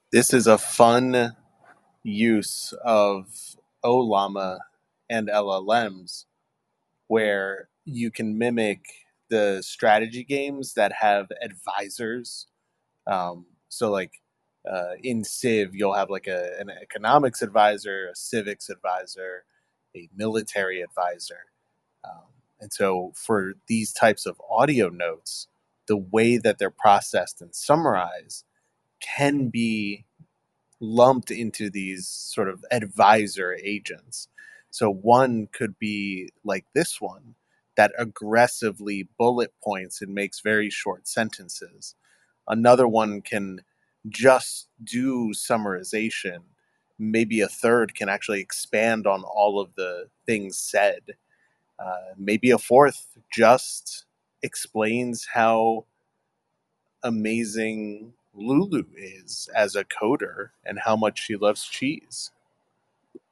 This is a fun use of OLAMA and LLMs where you can mimic the strategy games that have advisors. In Civ, you'll have like an economics advisor, a civics advisor, a military advisor. Um, and so for these types of audio notes, the way that they're processed and summarized can be lumped into these sort of advisor agents. So one could be like this one that aggressively bullet points and makes very short sentences. Another one can just do summarization. Maybe a third can actually expand on all of the things said. Maybe a fourth just explains how amazing Lulu is as a coder and how much she loves cheese.